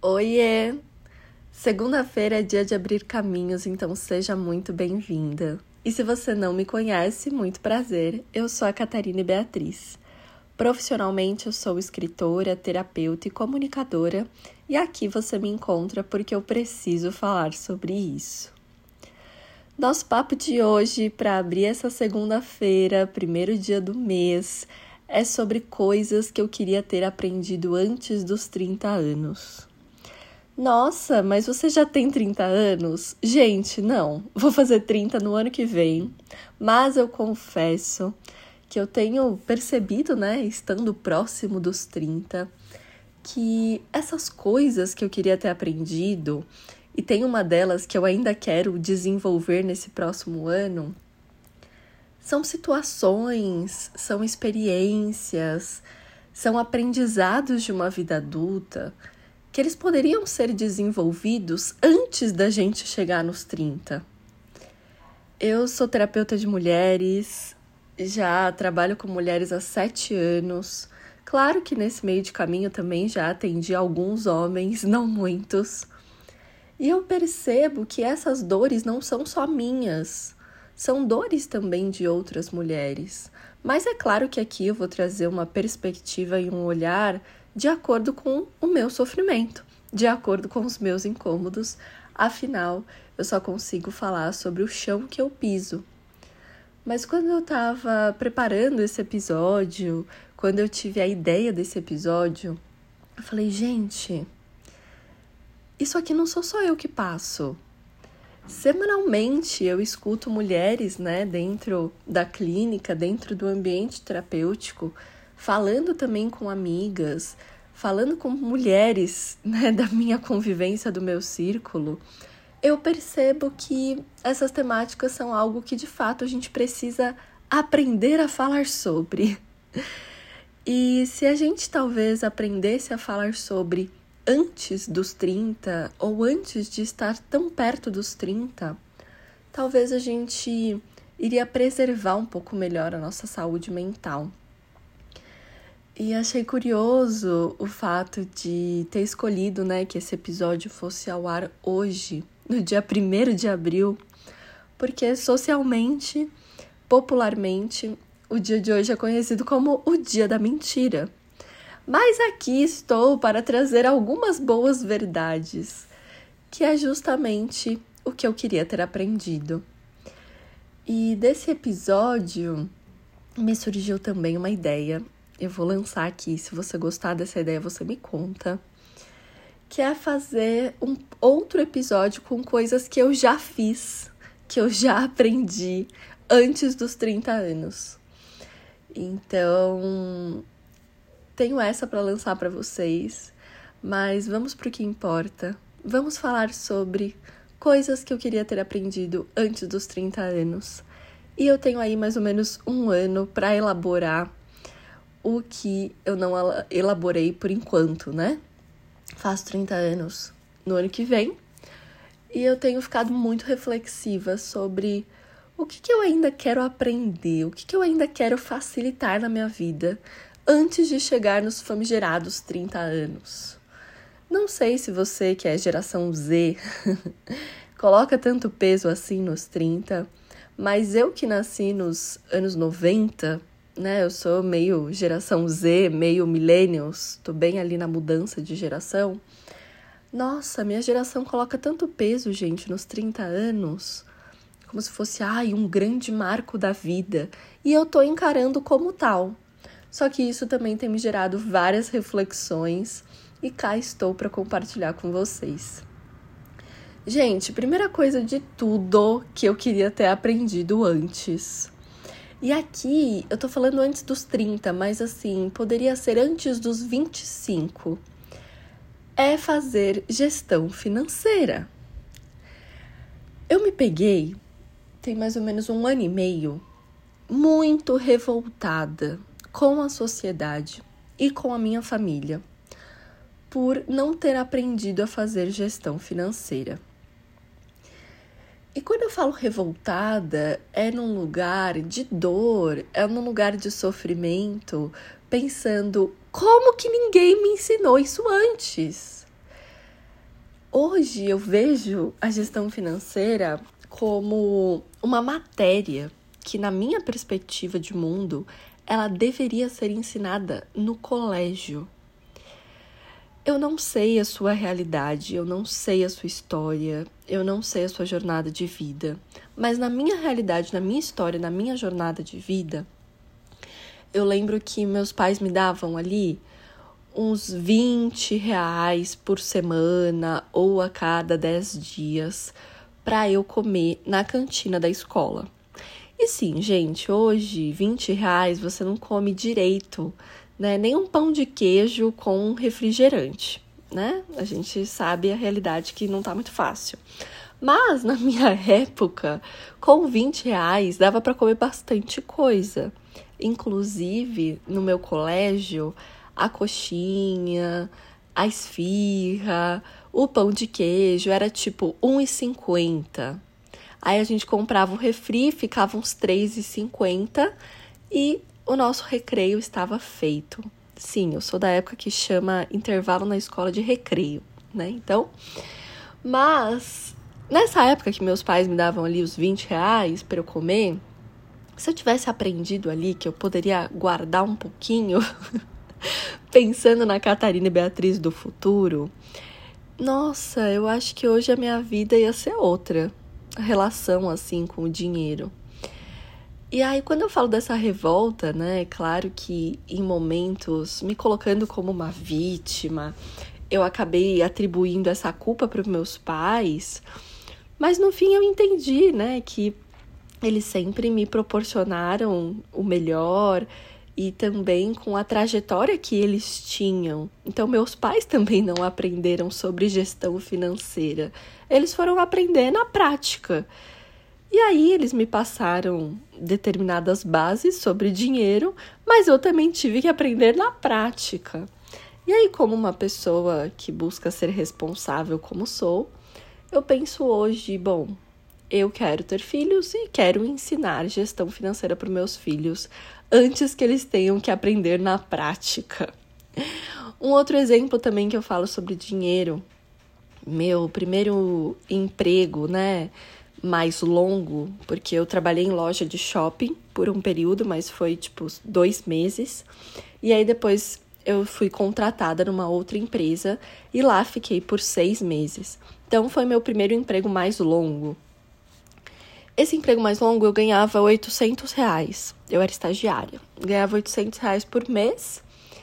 Oiê! Segunda-feira é dia de abrir caminhos, então seja muito bem-vinda. E se você não me conhece, muito prazer, eu sou a Catarina Beatriz. Profissionalmente, eu sou escritora, terapeuta e comunicadora, e aqui você me encontra porque eu preciso falar sobre isso. Nosso papo de hoje, para abrir essa segunda-feira, primeiro dia do mês, é sobre coisas que eu queria ter aprendido antes dos 30 anos. Nossa, mas você já tem 30 anos? Gente, não. Vou fazer 30 no ano que vem. Mas eu confesso que eu tenho percebido, estando próximo dos 30, que essas coisas que eu queria ter aprendido, e tem uma delas que eu ainda quero desenvolver nesse próximo ano, são situações, são experiências, são aprendizados de uma vida adulta que eles poderiam ser desenvolvidos antes da gente chegar nos 30. Eu sou terapeuta de mulheres, já trabalho com mulheres há 7 anos. Claro que nesse meio de caminho também já atendi alguns homens, não muitos. E eu percebo que essas dores não são só minhas, são dores também de outras mulheres. Mas é claro que aqui eu vou trazer uma perspectiva e um olhar de acordo com o meu sofrimento, de acordo com os meus incômodos. Afinal, eu só consigo falar sobre o chão que eu piso. Mas quando eu estava preparando esse episódio, quando eu tive a ideia desse episódio, eu falei, gente, isso aqui não sou só eu que passo. Semanalmente eu escuto mulheres, dentro da clínica, dentro do ambiente terapêutico, falando também com amigas, falando com mulheres, da minha convivência, do meu círculo, eu percebo que essas temáticas são algo que, de fato, a gente precisa aprender a falar sobre. E se a gente talvez aprendesse a falar sobre antes dos 30 ou antes de estar tão perto dos 30, talvez a gente iria preservar um pouco melhor a nossa saúde mental. E achei curioso o fato de ter escolhido, que esse episódio fosse ao ar hoje, no dia 1º de abril, porque socialmente, popularmente, o dia de hoje é conhecido como o Dia da Mentira. Mas aqui estou para trazer algumas boas verdades, que é justamente o que eu queria ter aprendido. E desse episódio me surgiu também uma ideia. Eu vou lançar aqui, se você gostar dessa ideia, você me conta. Que é fazer um outro episódio com coisas que eu já fiz, que eu já aprendi antes dos 30 anos. Então, tenho essa para lançar para vocês, mas vamos para o que importa. Vamos falar sobre coisas que eu queria ter aprendido antes dos 30 anos. E eu tenho aí mais ou menos um ano para elaborar o que eu não elaborei por enquanto, Faço 30 anos no ano que vem e eu tenho ficado muito reflexiva sobre o que eu ainda quero aprender, o que eu ainda quero facilitar na minha vida antes de chegar nos famigerados 30 anos. Não sei se você, que é geração Z, coloca tanto peso assim nos 30, mas eu que nasci nos anos 90, eu sou meio geração Z, meio millennials, tô bem ali na mudança de geração. Nossa, minha geração coloca tanto peso, gente, nos 30 anos, como se fosse, um grande marco da vida. E eu tô encarando como tal. Só que isso também tem me gerado várias reflexões e cá estou para compartilhar com vocês. Gente, primeira coisa de tudo que eu queria ter aprendido antes. E aqui, eu tô falando antes dos 30, mas assim, poderia ser antes dos 25. É fazer gestão financeira. Eu me peguei, tem mais ou menos 1 ano e meio, muito revoltada com a sociedade e com a minha família, por não ter aprendido a fazer gestão financeira. E quando eu falo revoltada, é num lugar de dor, é num lugar de sofrimento, pensando, como que ninguém me ensinou isso antes? Hoje eu vejo a gestão financeira como uma matéria que, na minha perspectiva de mundo, ela deveria ser ensinada no colégio. Eu não sei a sua realidade, eu não sei a sua história, eu não sei a sua jornada de vida, mas na minha realidade, na minha história, na minha jornada de vida, eu lembro que meus pais me davam ali uns R$ 20 por semana ou a cada 10 dias para eu comer na cantina da escola. E sim, gente, hoje R$ 20 você não come direito, né? Nem um pão de queijo com refrigerante, né? A gente sabe a realidade que não tá muito fácil. Mas na minha época, com R$ 20 dava para comer bastante coisa. Inclusive, no meu colégio, a coxinha, a esfirra, o pão de queijo era tipo R$ 1,50. Aí a gente comprava o refri, ficava uns R$ 3,50 e o nosso recreio estava feito. Sim, eu sou da época que chama intervalo na escola de recreio, né? Então, mas nessa época que meus pais me davam ali os R$ 20 para eu comer, se eu tivesse aprendido ali que eu poderia guardar um pouquinho, pensando na Catarina e Beatriz do futuro, nossa, eu acho que hoje a minha vida ia ser outra. A relação, assim, com o dinheiro. E aí, quando eu falo dessa revolta, né, é claro que em momentos, me colocando como uma vítima, eu acabei atribuindo essa culpa para os meus pais, mas no fim eu entendi, né, que eles sempre me proporcionaram o melhor e também com a trajetória que eles tinham. Então, meus pais também não aprenderam sobre gestão financeira. Eles foram aprender na prática. E aí, eles me passaram determinadas bases sobre dinheiro, mas eu também tive que aprender na prática. E aí, como uma pessoa que busca ser responsável como sou, eu penso hoje, bom, eu quero ter filhos e quero ensinar gestão financeira para os meus filhos antes que eles tenham que aprender na prática. Um outro exemplo também que eu falo sobre dinheiro, meu primeiro emprego, né, mais longo, porque eu trabalhei em loja de shopping por um período, mas foi tipo 2 meses, e aí depois eu fui contratada numa outra empresa e lá fiquei por 6 meses. Então foi meu primeiro emprego mais longo. Esse emprego mais longo eu ganhava R$ 800. Eu era estagiária. Ganhava R$ 800 por mês.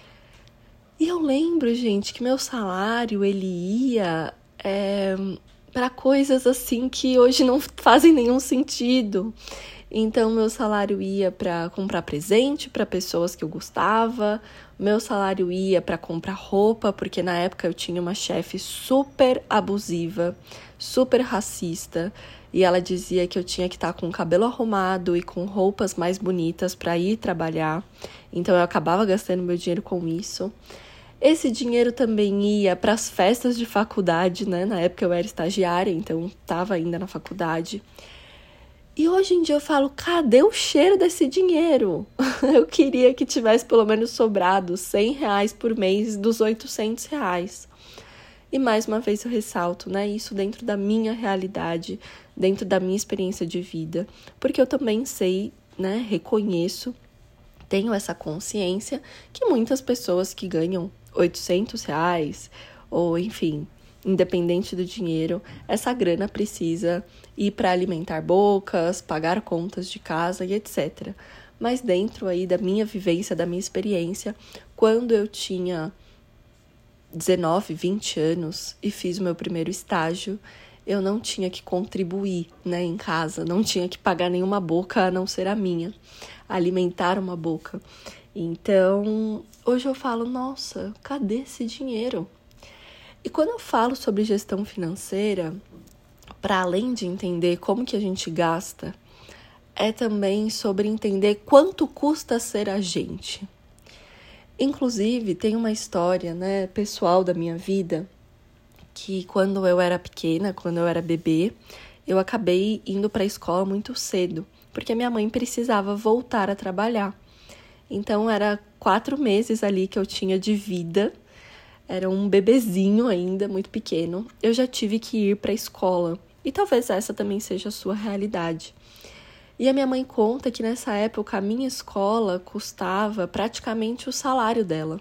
E eu lembro, gente, que meu salário, ele ia para coisas assim que hoje não fazem nenhum sentido. Então, meu salário ia para comprar presente para pessoas que eu gostava. Meu salário ia para comprar roupa, porque na época eu tinha uma chefe super abusiva, super racista. E ela dizia que eu tinha que estar com o cabelo arrumado e com roupas mais bonitas para ir trabalhar. Então, eu acabava gastando meu dinheiro com isso. Esse dinheiro também ia para as festas de faculdade, né? Na época eu era estagiária, então estava ainda na faculdade. E hoje em dia eu falo, cadê o cheiro desse dinheiro? Eu queria que tivesse pelo menos sobrado R$ 100 por mês dos R$ 800. E mais uma vez eu ressalto, né? Isso dentro da minha realidade, dentro da minha experiência de vida. Porque eu também sei, né? Reconheço, tenho essa consciência que muitas pessoas que ganham R$ 800, ou enfim, independente do dinheiro, essa grana precisa ir para alimentar bocas, pagar contas de casa e etc. Mas dentro aí da minha vivência, da minha experiência, quando eu tinha 19, 20 anos e fiz o meu primeiro estágio, eu não tinha que contribuir, né, em casa, não tinha que pagar nenhuma boca a não ser a minha, alimentar uma boca. Então, hoje eu falo, nossa, cadê esse dinheiro? E quando eu falo sobre gestão financeira, para além de entender como que a gente gasta, é também sobre entender quanto custa ser a gente. Inclusive, tem uma história, né, pessoal da minha vida, que quando eu era pequena, quando eu era bebê, eu acabei indo para a escola muito cedo, porque a minha mãe precisava voltar a trabalhar. Então, era 4 meses ali que eu tinha de vida, era um bebezinho ainda, muito pequeno, eu já tive que ir para a escola. E talvez essa também seja a sua realidade. E a minha mãe conta que nessa época a minha escola custava praticamente o salário dela.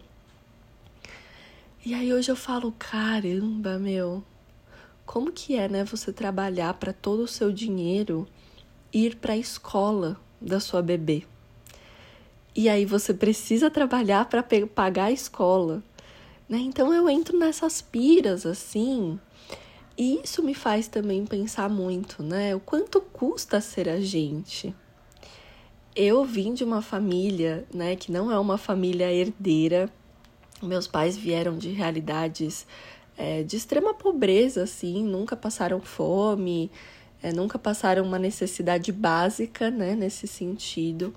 E aí hoje eu falo, caramba, como que é, né, você trabalhar para todo o seu dinheiro ir para a escola da sua bebê? E aí você precisa trabalhar para pagar a escola, né? Então eu entro nessas piras, assim, e isso me faz também pensar muito, né? O quanto custa ser a gente. Eu vim de uma família, né, que não é uma família herdeira. Meus pais vieram de realidades de extrema pobreza, assim, nunca passaram fome, nunca passaram uma necessidade básica, né, nesse sentido,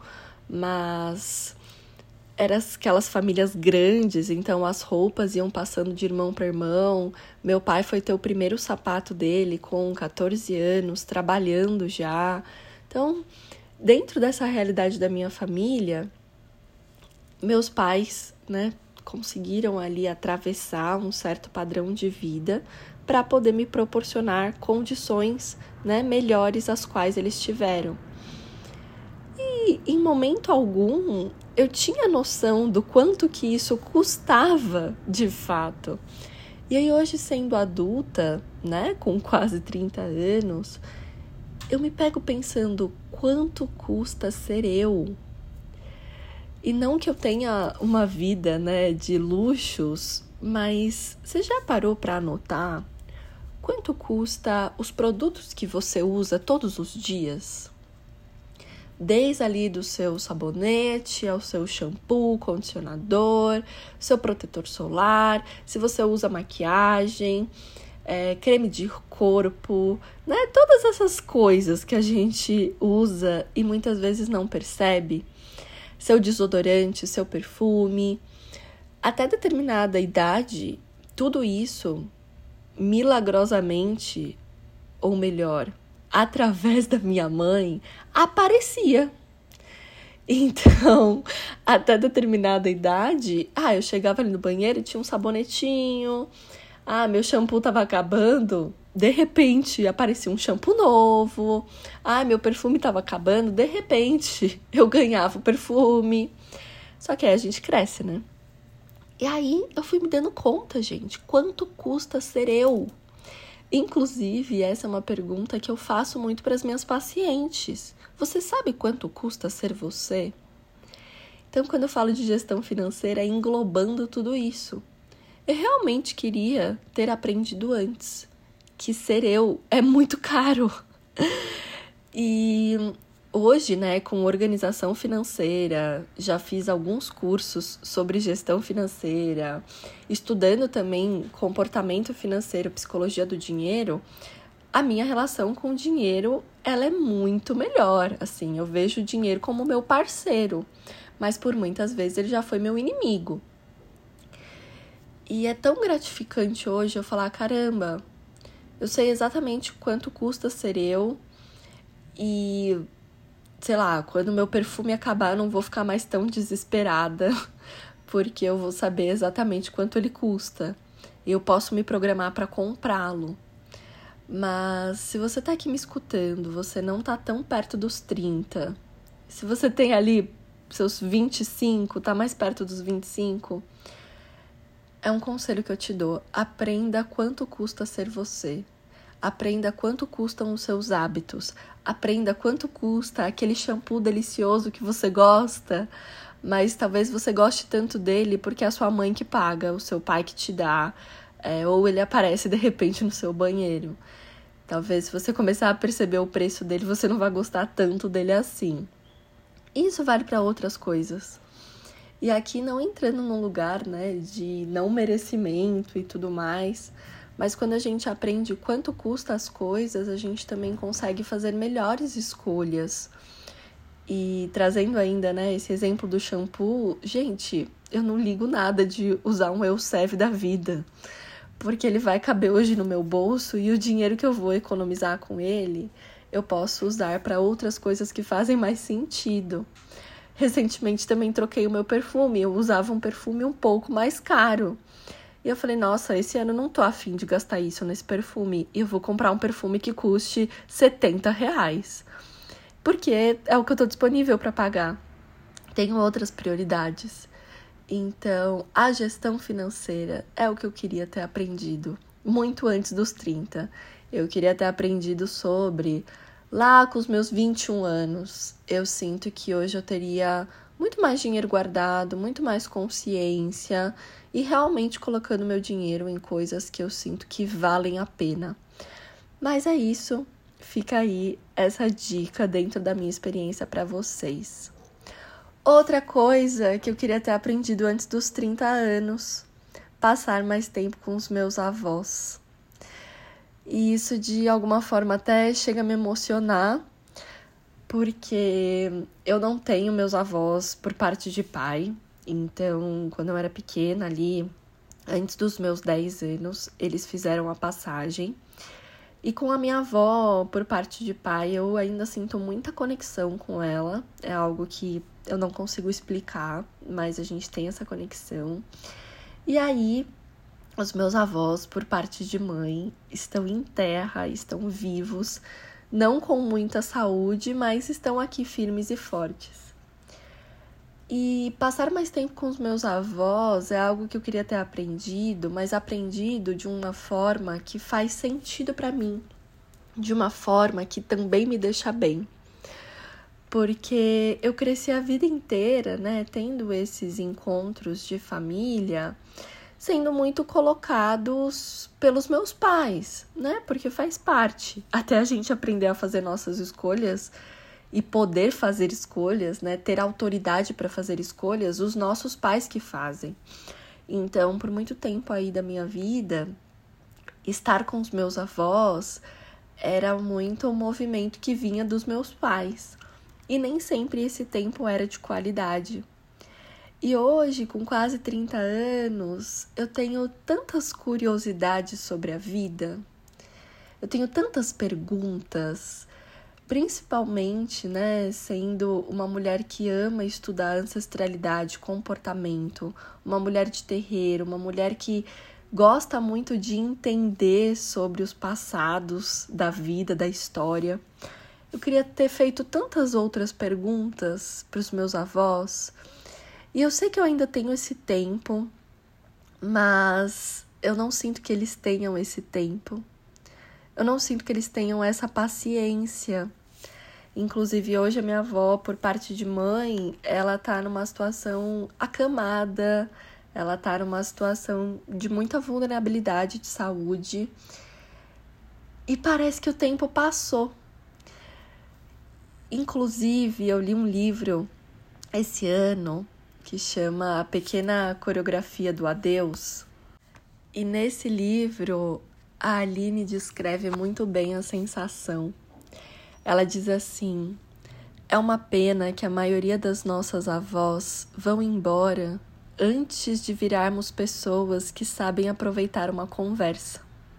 mas eram aquelas famílias grandes, então as roupas iam passando de irmão para irmão. Meu pai foi ter o primeiro sapato dele com 14 anos, trabalhando já. Então, dentro dessa realidade da minha família, meus pais, né, conseguiram ali atravessar um certo padrão de vida para poder me proporcionar condições, né, melhores às quais eles tiveram. E em momento algum eu tinha noção do quanto que isso custava de fato. E aí hoje, sendo adulta, né, com quase 30 anos, eu me pego pensando quanto custa ser eu. E não que eu tenha uma vida, né, de luxos, mas você já parou para anotar quanto custa os produtos que você usa todos os dias? Desde ali do seu sabonete, ao seu shampoo, condicionador, seu protetor solar, se você usa maquiagem, creme de corpo, né? Todas essas coisas que a gente usa e muitas vezes não percebe. Seu desodorante, seu perfume. Até determinada idade, tudo isso, milagrosamente, ou melhor, através da minha mãe, aparecia. Então, até determinada idade, eu chegava ali no banheiro e tinha um sabonetinho. Meu shampoo tava acabando, de repente aparecia um shampoo novo. Meu perfume tava acabando, de repente eu ganhava o perfume. Só que aí a gente cresce, né? E aí eu fui me dando conta, gente, quanto custa ser eu? Inclusive, essa é uma pergunta que eu faço muito para as minhas pacientes. Você sabe quanto custa ser você? Então, quando eu falo de gestão financeira, é englobando tudo isso. Eu realmente queria ter aprendido antes que ser eu é muito caro. E hoje, né, com organização financeira, já fiz alguns cursos sobre gestão financeira, estudando também comportamento financeiro, psicologia do dinheiro. A minha relação com o dinheiro, ela é muito melhor. Assim, eu vejo o dinheiro como meu parceiro, mas por muitas vezes ele já foi meu inimigo. E é tão gratificante hoje eu falar, caramba, eu sei exatamente quanto custa ser eu e, sei lá, quando meu perfume acabar eu não vou ficar mais tão desesperada, porque eu vou saber exatamente quanto ele custa. E eu posso me programar para comprá-lo. Mas se você tá aqui me escutando, você não tá tão perto dos 30, se você tem ali seus 25, tá mais perto dos 25... É um conselho que eu te dou. Aprenda quanto custa ser você. Aprenda quanto custam os seus hábitos. Aprenda quanto custa aquele shampoo delicioso que você gosta, mas talvez você goste tanto dele porque é a sua mãe que paga, o seu pai que te dá, ou ele aparece de repente no seu banheiro. Talvez se você começar a perceber o preço dele, você não vai gostar tanto dele assim. Isso vale para outras coisas. E aqui não entrando num lugar, né, de não merecimento e tudo mais, mas quando a gente aprende quanto custa as coisas, a gente também consegue fazer melhores escolhas. E trazendo ainda, né, esse exemplo do shampoo, gente, eu não ligo nada de usar um Elseve da vida, porque ele vai caber hoje no meu bolso e o dinheiro que eu vou economizar com ele, eu posso usar para outras coisas que fazem mais sentido. Recentemente também troquei o meu perfume, eu usava um perfume um pouco mais caro. E eu falei, nossa, esse ano eu não tô afim de gastar isso nesse perfume. E eu vou comprar um perfume que custe R$ 70. Porque é o que eu tô disponível para pagar. Tenho outras prioridades. Então, a gestão financeira é o que eu queria ter aprendido muito antes dos 30. Eu queria ter aprendido sobre lá com os meus 21 anos. Eu sinto que hoje eu teria muito mais dinheiro guardado, muito mais consciência e realmente colocando meu dinheiro em coisas que eu sinto que valem a pena. Mas é isso. Fica aí essa dica dentro da minha experiência para vocês. Outra coisa que eu queria ter aprendido antes dos 30 anos, passar mais tempo com os meus avós. E isso de alguma forma até chega a me emocionar, porque eu não tenho meus avós por parte de pai. Então, quando eu era pequena ali, antes dos meus 10 anos, eles fizeram a passagem. E com a minha avó, por parte de pai, eu ainda sinto muita conexão com ela. É algo que eu não consigo explicar, mas a gente tem essa conexão. E aí, os meus avós, por parte de mãe, estão em terra, estão vivos, não com muita saúde, mas estão aqui firmes e fortes. E passar mais tempo com os meus avós é algo que eu queria ter aprendido, mas aprendido de uma forma que faz sentido para mim, de uma forma que também me deixa bem. Porque eu cresci a vida inteira, né, tendo esses encontros de família, sendo muito colocados pelos meus pais, né, porque faz parte. Até a gente aprender a fazer nossas escolhas e poder fazer escolhas, né, ter autoridade para fazer escolhas, os nossos pais que fazem. Então, por muito tempo aí da minha vida, estar com os meus avós era muito um movimento que vinha dos meus pais. E nem sempre esse tempo era de qualidade. E hoje, com quase 30 anos, eu tenho tantas curiosidades sobre a vida. Eu tenho tantas perguntas, principalmente, né, sendo uma mulher que ama estudar ancestralidade, comportamento, uma mulher de terreiro, uma mulher que gosta muito de entender sobre os passados da vida, da história. Eu queria ter feito tantas outras perguntas para os meus avós. E eu sei que eu ainda tenho esse tempo, mas eu não sinto que eles tenham esse tempo. Eu não sinto que eles tenham essa paciência. Inclusive, hoje a minha avó, por parte de mãe, ela tá numa situação acamada, ela tá numa situação de muita vulnerabilidade de saúde. E parece que o tempo passou. Inclusive, eu li um livro esse ano que chama A Pequena Coreografia do Adeus. E nesse livro, a Aline descreve muito bem a sensação. Ela diz assim: é uma pena que a maioria das nossas avós vão embora antes de virarmos pessoas que sabem aproveitar uma conversa.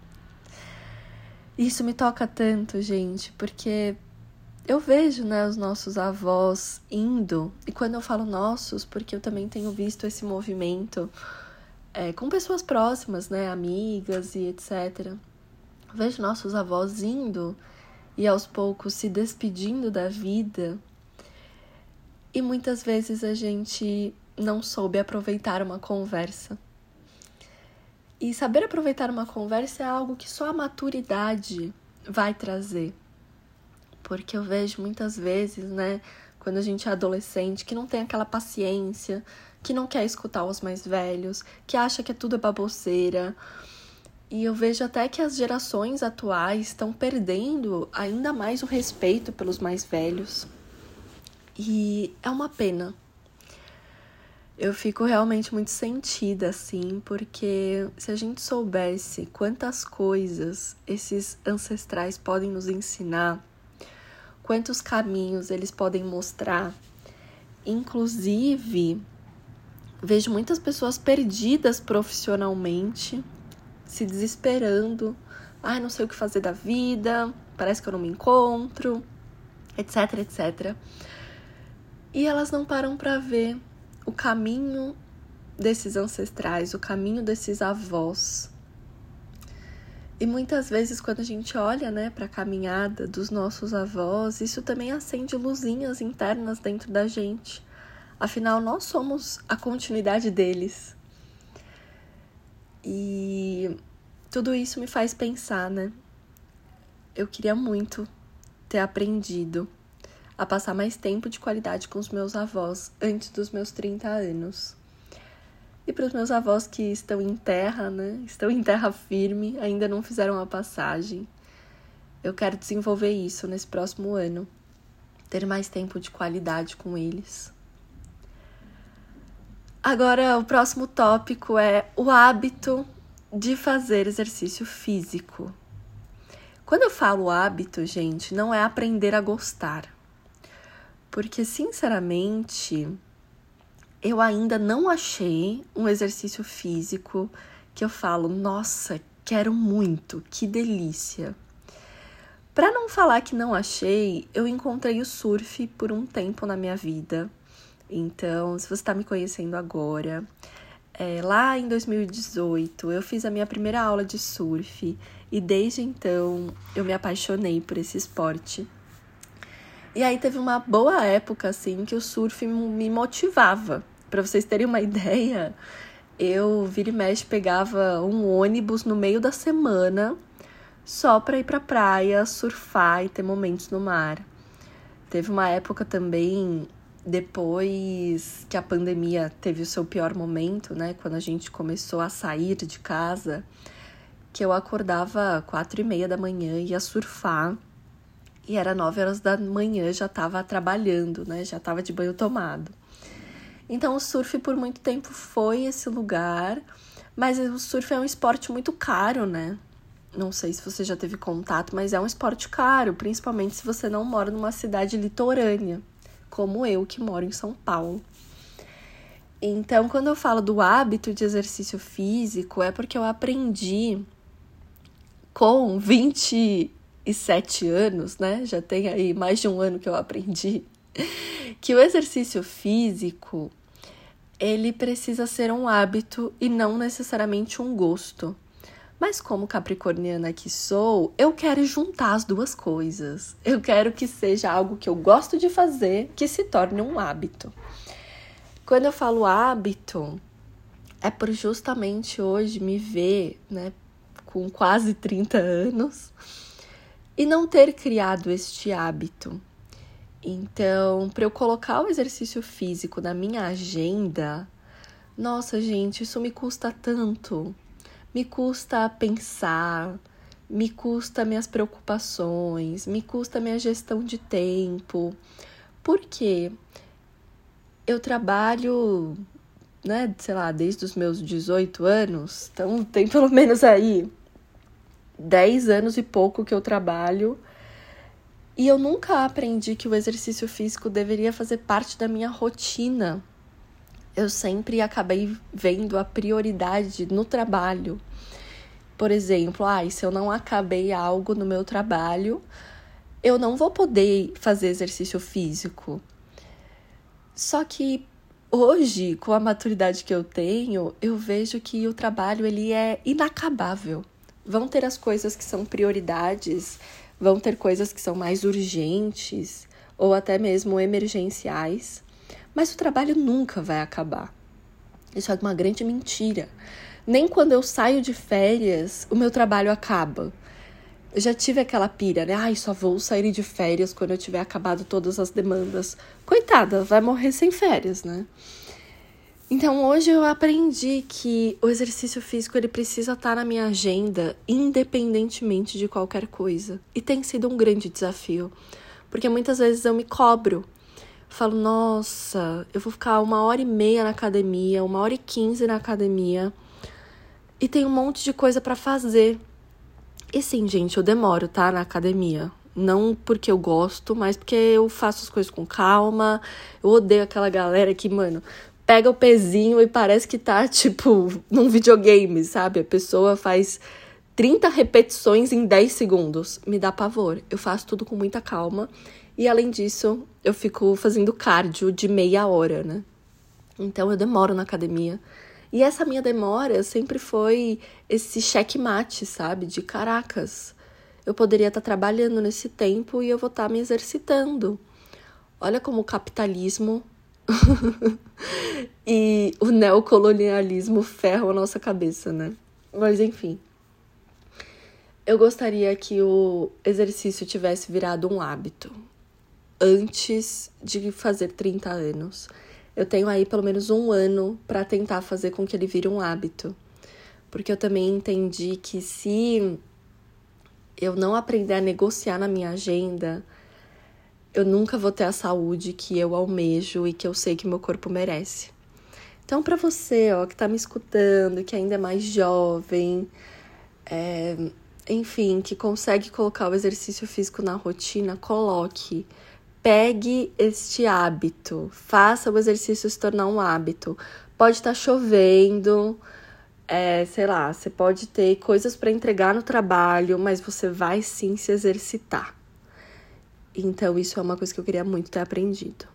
Isso me toca tanto, gente, porque eu vejo, né, os nossos avós indo, e quando eu falo nossos, porque eu também tenho visto esse movimento com pessoas próximas, né, amigas e etc. Vejo nossos avós indo e aos poucos se despedindo da vida, e muitas vezes a gente não soube aproveitar uma conversa. E saber aproveitar uma conversa é algo que só a maturidade vai trazer. Porque eu vejo muitas vezes, né, quando a gente é adolescente, que não tem aquela paciência, que não quer escutar os mais velhos, que acha que tudo é baboseira. E eu vejo até que as gerações atuais estão perdendo ainda mais o respeito pelos mais velhos. E é uma pena. Eu fico realmente muito sentida, assim, porque se a gente soubesse quantas coisas esses ancestrais podem nos ensinar, quantos caminhos eles podem mostrar. Inclusive, vejo muitas pessoas perdidas profissionalmente, se desesperando. Ai, não sei o que fazer da vida, parece que eu não me encontro, etc, etc. E elas não param para ver o caminho desses ancestrais, o caminho desses avós. E muitas vezes quando a gente olha, né, para a caminhada dos nossos avós, isso também acende luzinhas internas dentro da gente. Afinal, nós somos a continuidade deles. E tudo isso me faz pensar, né? Eu queria muito ter aprendido a passar mais tempo de qualidade com os meus avós antes dos meus 30 anos. E para os meus avós que estão em terra, né? Estão em terra firme, ainda não fizeram a passagem. Eu quero desenvolver isso nesse próximo ano. Ter mais tempo de qualidade com eles. Agora, o próximo tópico é o hábito de fazer exercício físico. Quando eu falo hábito, gente, não é aprender a gostar. Porque, sinceramente, eu ainda não achei um exercício físico que eu falo, nossa, quero muito, que delícia. Para não falar que não achei, eu encontrei o surf por um tempo na minha vida. Então, se você está me conhecendo agora, lá em 2018 eu fiz a minha primeira aula de surf e desde então eu me apaixonei por esse esporte. E aí teve uma boa época assim que o surf me motivava. Para vocês terem uma ideia, eu vira e mexe pegava um ônibus no meio da semana só para ir para a praia, surfar e ter momentos no mar. Teve uma época também, depois que a pandemia teve o seu pior momento, né? Quando a gente começou a sair de casa, que eu acordava 4:30 da manhã, ia surfar, e era 9 horas da manhã, já estava trabalhando, né? Já estava de banho tomado. Então o surf por muito tempo foi esse lugar, mas o surf é um esporte muito caro, né? Não sei se você já teve contato, mas é um esporte caro, principalmente se você não mora numa cidade litorânea, como eu, que moro em São Paulo. Então, quando eu falo do hábito de exercício físico, é porque eu aprendi com 27 anos, né? Já tem aí mais de um ano que eu aprendi, que o exercício físico, ele precisa ser um hábito e não necessariamente um gosto. Mas como capricorniana que sou, eu quero juntar as duas coisas. Eu quero que seja algo que eu gosto de fazer, que se torne um hábito. Quando eu falo hábito, é por justamente hoje me ver, né, com quase 30 anos e não ter criado este hábito. Então, para eu colocar o exercício físico na minha agenda, nossa, gente, isso me custa tanto. Me custa pensar, me custa minhas preocupações, me custa minha gestão de tempo. Por quê? Eu trabalho, né, sei lá, desde os meus 18 anos, então tem pelo menos aí 10 anos e pouco que eu trabalho, e eu nunca aprendi que o exercício físico deveria fazer parte da minha rotina. Eu sempre acabei vendo a prioridade no trabalho. Por exemplo, se eu não acabei algo no meu trabalho, eu não vou poder fazer exercício físico. Só que hoje, com a maturidade que eu tenho, eu vejo que o trabalho ele é inacabável. Vão ter as coisas que são prioridades, vão ter coisas que são mais urgentes ou até mesmo emergenciais. Mas o trabalho nunca vai acabar. Isso é uma grande mentira. Nem quando eu saio de férias, o meu trabalho acaba. Eu já tive aquela pira, né? Só vou sair de férias quando eu tiver acabado todas as demandas. Coitada, vai morrer sem férias, né? Então, hoje eu aprendi que o exercício físico ele precisa estar na minha agenda, independentemente de qualquer coisa. E tem sido um grande desafio, porque muitas vezes eu me cobro. Falo, nossa, eu vou ficar 1h30 na academia, 1h15 na academia e tem um monte de coisa pra fazer. E sim, gente, eu demoro, tá, na academia. Não porque eu gosto, mas porque eu faço as coisas com calma. Eu odeio aquela galera que, mano, pega o pezinho e parece que tá, tipo, num videogame, sabe? A pessoa faz 30 repetições em 10 segundos. Me dá pavor. Eu faço tudo com muita calma. E, além disso, eu fico fazendo cardio de meia hora, né? Então eu demoro na academia. E essa minha demora sempre foi esse checkmate, sabe? De caracas, eu poderia estar trabalhando nesse tempo e eu vou estar me exercitando. Olha como o capitalismo e o neocolonialismo ferram a nossa cabeça, né? Mas enfim. Eu gostaria que o exercício tivesse virado um hábito antes de fazer 30 anos. Eu tenho aí pelo menos 1 ano para tentar fazer com que ele vire um hábito. Porque eu também entendi que se eu não aprender a negociar na minha agenda, eu nunca vou ter a saúde que eu almejo e que eu sei que meu corpo merece. Então, para você, que tá me escutando, que ainda é mais jovem, enfim, que consegue colocar o exercício físico na rotina, coloque. Pegue este hábito, faça o exercício se tornar um hábito. Pode estar chovendo, sei lá, você pode ter coisas para entregar no trabalho, mas você vai sim se exercitar. Então, isso é uma coisa que eu queria muito ter aprendido.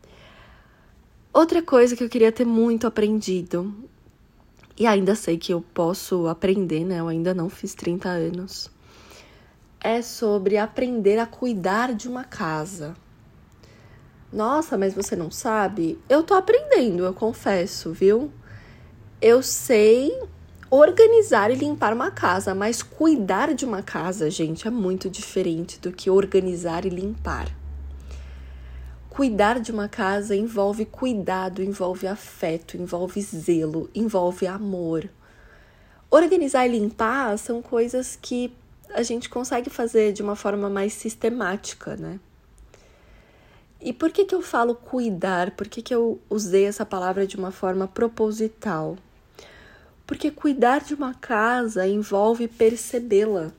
Outra coisa que eu queria ter muito aprendido, e ainda sei que eu posso aprender, né? Eu ainda não fiz 30 anos, é sobre aprender a cuidar de uma casa. Nossa, mas você não sabe? Eu tô aprendendo, eu confesso, viu? Eu sei organizar e limpar uma casa, mas cuidar de uma casa, gente, é muito diferente do que organizar e limpar. Cuidar de uma casa envolve cuidado, envolve afeto, envolve zelo, envolve amor. Organizar e limpar são coisas que a gente consegue fazer de uma forma mais sistemática, né? E por que eu falo cuidar? Por que eu usei essa palavra de uma forma proposital? Porque cuidar de uma casa envolve percebê-la.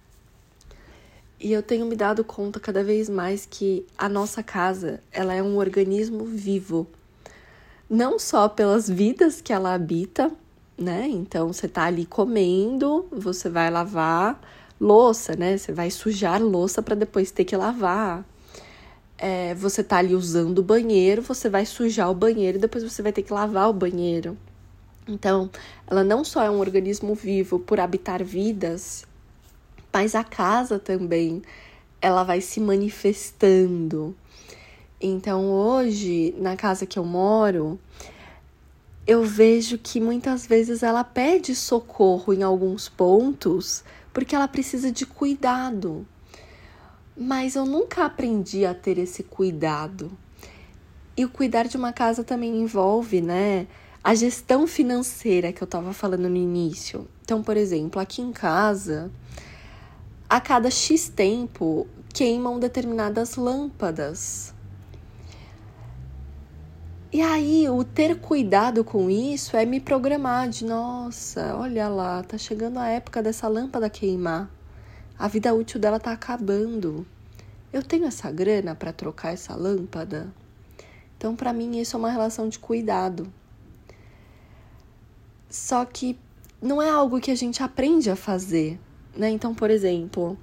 E eu tenho me dado conta cada vez mais que a nossa casa, ela é um organismo vivo. Não só pelas vidas que ela habita, né? Então, você tá ali comendo, você vai lavar louça, né? Você vai sujar louça para depois ter que lavar. Você tá ali usando o banheiro, você vai sujar o banheiro e depois você vai ter que lavar o banheiro. Então, ela não só é um organismo vivo por habitar vidas, mas a casa também, ela vai se manifestando. Então, hoje, na casa que eu moro, eu vejo que muitas vezes ela pede socorro em alguns pontos porque ela precisa de cuidado. Mas eu nunca aprendi a ter esse cuidado. E o cuidar de uma casa também envolve, né, a gestão financeira que eu estava falando no início. Então, por exemplo, aqui em casa, a cada X tempo queimam determinadas lâmpadas. E aí, o ter cuidado com isso é me programar de, nossa, olha lá, tá chegando a época dessa lâmpada queimar. A vida útil dela tá acabando. Eu tenho essa grana para trocar essa lâmpada? Então, para mim, isso é uma relação de cuidado. Só que não é algo que a gente aprende a fazer, né? Então, por exemplo,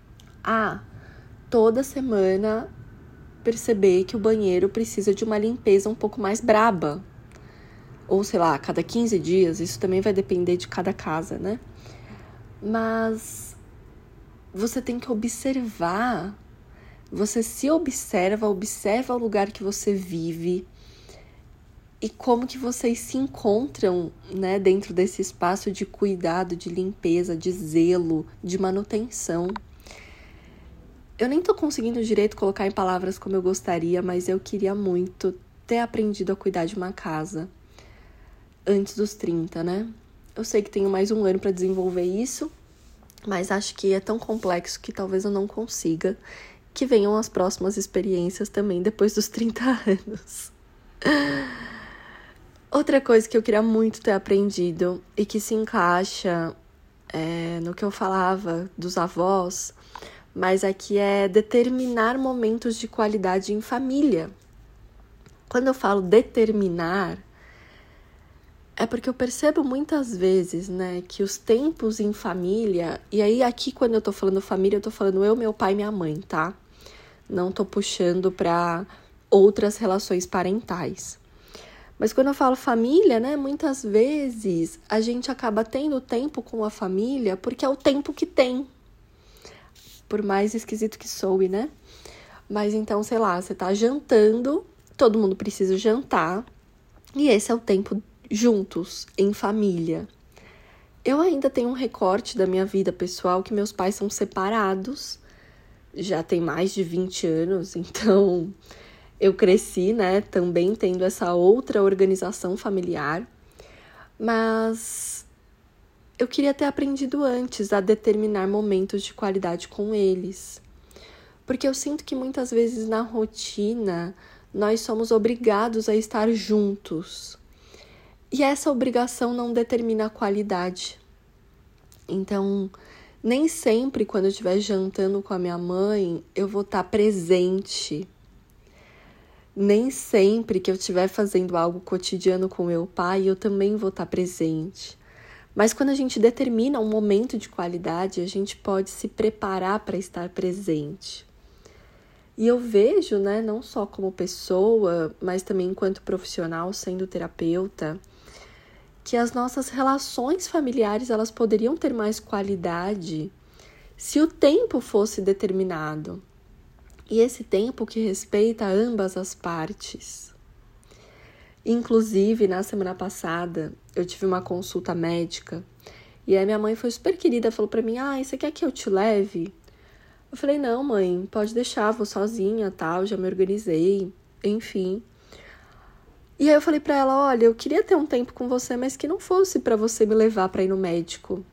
toda semana perceber que o banheiro precisa de uma limpeza um pouco mais braba. Ou, sei lá, a cada 15 dias, isso também vai depender de cada casa, né? Mas você tem que observar, você se observa o lugar que você vive e como que vocês se encontram, né, dentro desse espaço de cuidado, de limpeza, de zelo, de manutenção. Eu nem tô conseguindo direito colocar em palavras como eu gostaria, mas eu queria muito ter aprendido a cuidar de uma casa antes dos 30, né? Eu sei que tenho mais 1 ano para desenvolver isso, mas acho que é tão complexo que talvez eu não consiga. Que venham as próximas experiências também depois dos 30 anos. Outra coisa que eu queria muito ter aprendido e que se encaixa no que eu falava dos avós, mas aqui é determinar momentos de qualidade em família. Quando eu falo determinar, é porque eu percebo muitas vezes, né, que os tempos em família, e aí aqui quando eu tô falando família, eu tô falando eu, meu pai e minha mãe, tá? Não tô puxando para outras relações parentais. Mas quando eu falo família, né, muitas vezes a gente acaba tendo tempo com a família porque é o tempo que tem. Por mais esquisito que soe, né? Mas então, sei lá, você tá jantando, todo mundo precisa jantar, e esse é o tempo juntos, em família. Eu ainda tenho um recorte da minha vida pessoal que meus pais são separados, já tem mais de 20 anos, então eu cresci, né, também tendo essa outra organização familiar, mas eu queria ter aprendido antes a determinar momentos de qualidade com eles. Porque eu sinto que muitas vezes na rotina nós somos obrigados a estar juntos. E essa obrigação não determina a qualidade. Então, nem sempre quando eu estiver jantando com a minha mãe, eu vou estar presente. Nem sempre que eu estiver fazendo algo cotidiano com meu pai, eu também vou estar presente. Mas quando a gente determina um momento de qualidade, a gente pode se preparar para estar presente. E eu vejo, né, não só como pessoa, mas também enquanto profissional, sendo terapeuta, que as nossas relações familiares, elas poderiam ter mais qualidade se o tempo fosse determinado. E esse tempo que respeita ambas as partes. Inclusive, na semana passada, eu tive uma consulta médica e a minha mãe foi super querida, falou pra mim, você quer que eu te leve? Eu falei, não, mãe, pode deixar, vou sozinha, tal, já me organizei, enfim. E aí eu falei pra ela, olha, eu queria ter um tempo com você, mas que não fosse pra você me levar pra ir no médico.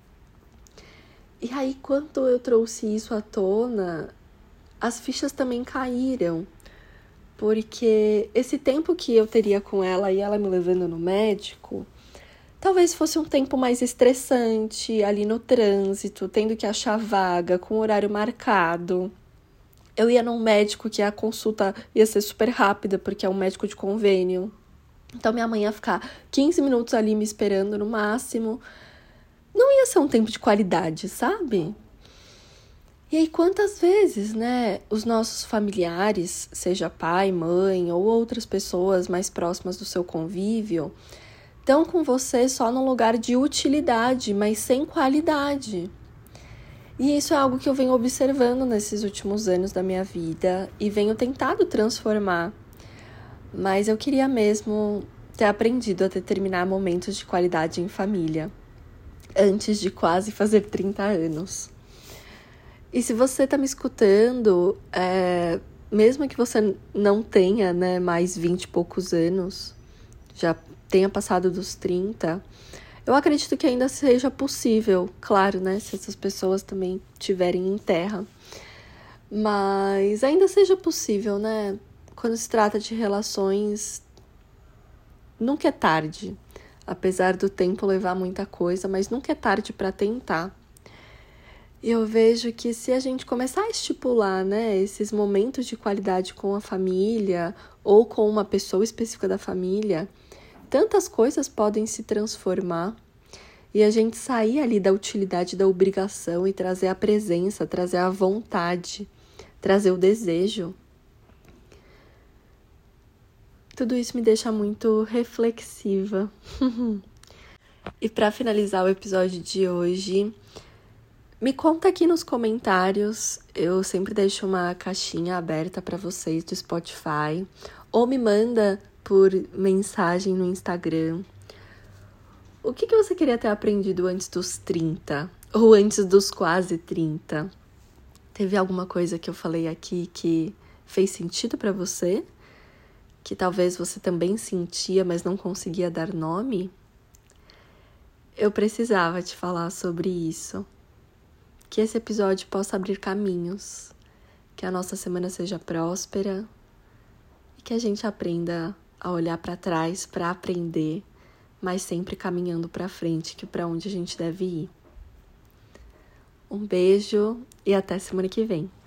E aí, quando eu trouxe isso à tona, as fichas também caíram, porque esse tempo que eu teria com ela e ela me levando no médico, talvez fosse um tempo mais estressante, ali no trânsito, tendo que achar vaga, com horário marcado. Eu ia num médico que a consulta ia ser super rápida, porque é um médico de convênio. Então, minha mãe ia ficar 15 minutos ali me esperando no máximo. Não ia ser um tempo de qualidade, sabe? E aí, quantas vezes, né, os nossos familiares, seja pai, mãe ou outras pessoas mais próximas do seu convívio, estão com você só num lugar de utilidade, mas sem qualidade. E isso é algo que eu venho observando nesses últimos anos da minha vida e venho tentado transformar. Mas eu queria mesmo ter aprendido a determinar momentos de qualidade em família, antes de quase fazer 30 anos. E se você está me escutando, mesmo que você não tenha, né, mais 20 e poucos anos, já tenha passado dos 30, eu acredito que ainda seja possível, claro, né, se essas pessoas também estiverem em terra. Mas ainda seja possível, né, quando se trata de relações, nunca é tarde. Apesar do tempo levar muita coisa, mas nunca é tarde para tentar. E eu vejo que se a gente começar a estipular, né, esses momentos de qualidade com a família ou com uma pessoa específica da família, tantas coisas podem se transformar e a gente sair ali da utilidade da obrigação e trazer a presença, trazer a vontade, trazer o desejo. Tudo isso me deixa muito reflexiva. E para finalizar o episódio de hoje, me conta aqui nos comentários, eu sempre deixo uma caixinha aberta para vocês do Spotify, ou me manda por mensagem no Instagram. O que você queria ter aprendido antes dos 30? Ou antes dos quase 30? Teve alguma coisa que eu falei aqui que fez sentido para você? Que talvez você também sentia, mas não conseguia dar nome? Eu precisava te falar sobre isso. Que esse episódio possa abrir caminhos, que a nossa semana seja próspera e que a gente aprenda a olhar para trás para aprender, mas sempre caminhando para frente, que é para onde a gente deve ir. Um beijo e até semana que vem.